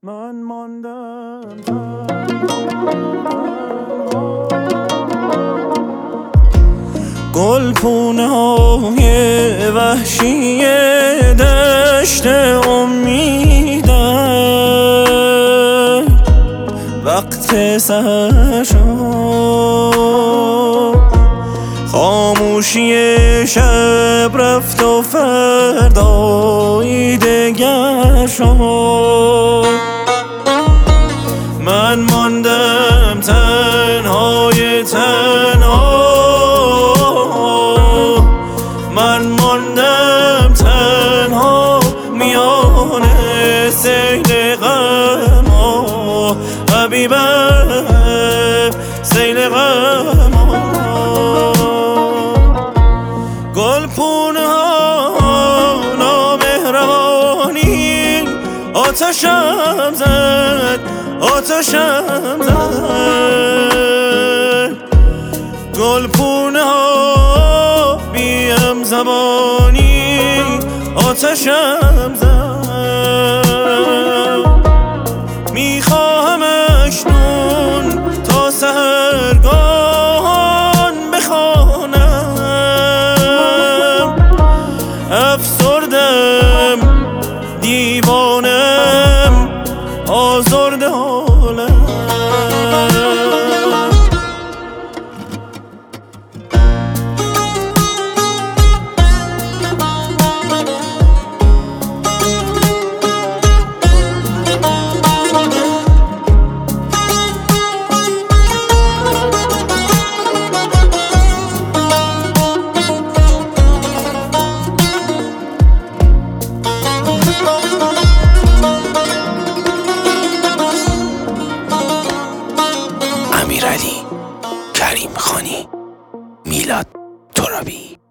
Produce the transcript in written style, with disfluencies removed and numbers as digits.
من ماندم گلپونه های وحشی دشت امیدم وقت سحر شد خاموشی شب رفت و فردایی دگر شد من ماندم تنهای تنها من ماندم تنها میان سیل غم حبیبم سیل غم گلپونه ها نامهربانی آتشم زد آتشم زد گلپونه ها بیم زبانی آتشم زد میخواهم اکنون تا سحرگاهان بخوانم افسردم دیوانم آزرده حالم امیرعلی کریمخانی میلاد ترابی